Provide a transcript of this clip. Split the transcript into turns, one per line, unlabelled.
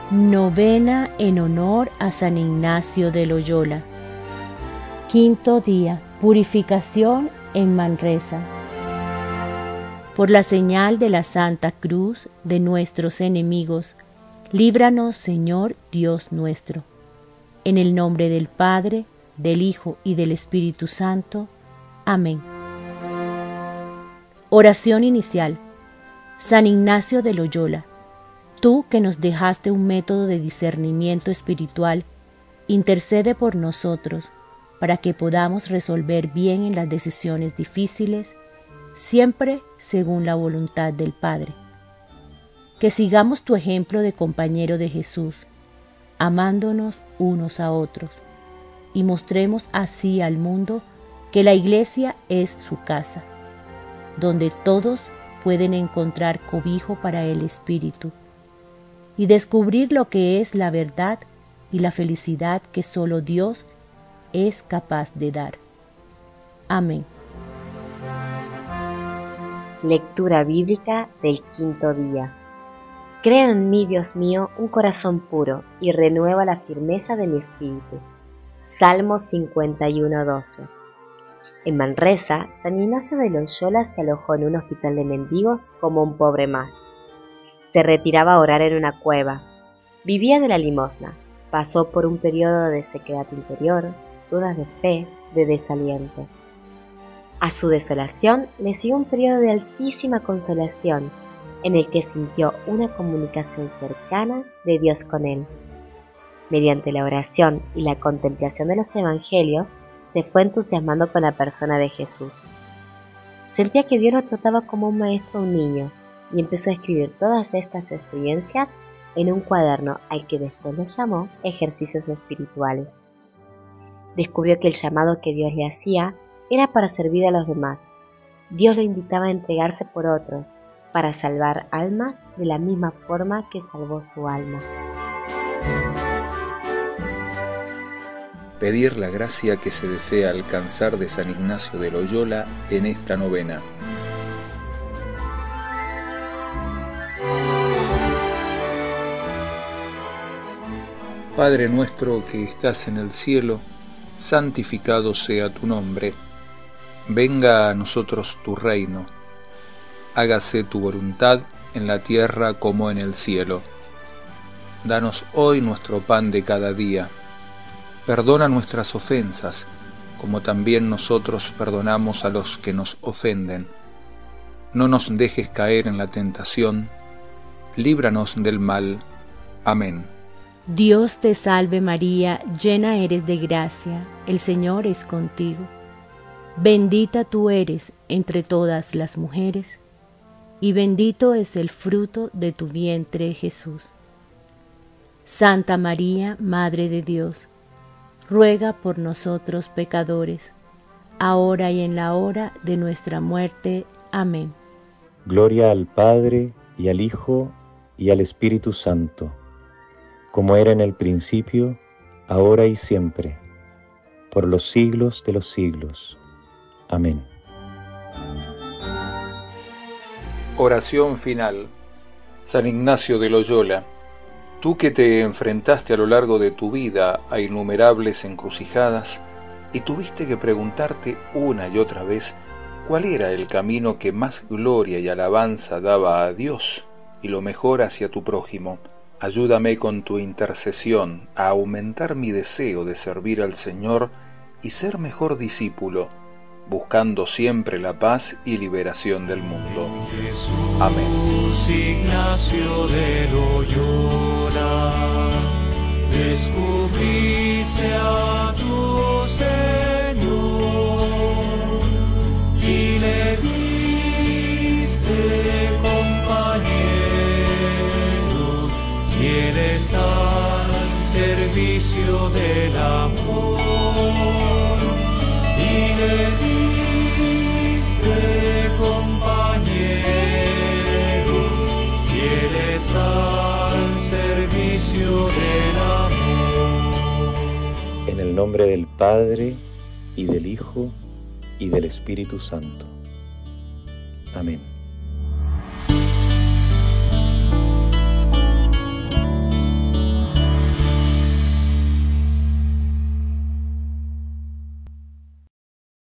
Novena en honor a San Ignacio de Loyola. Quinto día, purificación en Manresa. Por la señal de la Santa Cruz de nuestros enemigos, líbranos, Señor Dios nuestro. En el nombre del Padre, del Hijo y del Espíritu Santo. Amén. Oración inicial. San Ignacio de Loyola, tú que nos dejaste un método de discernimiento espiritual, intercede por nosotros para que podamos resolver bien en las decisiones difíciles, siempre según la voluntad del Padre. Que sigamos tu ejemplo de compañero de Jesús, amándonos unos a otros, y mostremos así al mundo que la Iglesia es su casa, donde todos pueden encontrar cobijo para el espíritu y descubrir lo que es la verdad y la felicidad que solo Dios es capaz de dar. Amén.
Lectura bíblica del quinto día. Crea en mí, Dios mío, un corazón puro y renueva la firmeza de mi espíritu. Salmo 51:12. En Manresa, San Ignacio de Loyola se alojó en un hospital de mendigos como un pobre más. Se retiraba a orar en una cueva. Vivía de la limosna. Pasó por un periodo de sequedad interior, dudas de fe, de desaliento. A su desolación le siguió un periodo de altísima consolación, en el que sintió una comunicación cercana de Dios con él. Mediante la oración y la contemplación de los evangelios, se fue entusiasmando con la persona de Jesús. Sentía que Dios lo trataba como un maestro a un niño, y empezó a escribir todas estas experiencias en un cuaderno al que después lo llamó Ejercicios Espirituales. Descubrió que el llamado que Dios le hacía era para servir a los demás. Dios lo invitaba a entregarse por otros, para salvar almas de la misma forma que salvó su alma.
Pedir la gracia que se desea alcanzar de San Ignacio de Loyola en esta novena. Padre nuestro que estás en el cielo, santificado sea tu nombre. Venga a nosotros tu reino. Hágase tu voluntad en la tierra como en el cielo. Danos hoy nuestro pan de cada día. Perdona nuestras ofensas, como también nosotros perdonamos a los que nos ofenden. No nos dejes caer en la tentación. Líbranos del mal. Amén.
Dios te salve María, llena eres de gracia, el Señor es contigo. Bendita tú eres entre todas las mujeres, y bendito es el fruto de tu vientre, Jesús. Santa María, Madre de Dios, ruega por nosotros pecadores, ahora y en la hora de nuestra muerte. Amén.
Gloria al Padre, y al Hijo, y al Espíritu Santo, como era en el principio, ahora y siempre, por los siglos de los siglos. Amén.
Oración final. San Ignacio de Loyola, tú que te enfrentaste a lo largo de tu vida a innumerables encrucijadas y tuviste que preguntarte una y otra vez cuál era el camino que más gloria y alabanza daba a Dios y lo mejor hacia tu prójimo, ayúdame con tu intercesión a aumentar mi deseo de servir al Señor y ser mejor discípulo, buscando siempre la paz y liberación del mundo. Amén.
Ignacio de Loyola, descubriste a tu Señor y le diste compañeros, fieles al servicio del amor, y le diste compañeros, fieles al servicio del amor.
En el nombre del Padre, y del Hijo, y del Espíritu Santo. Amén.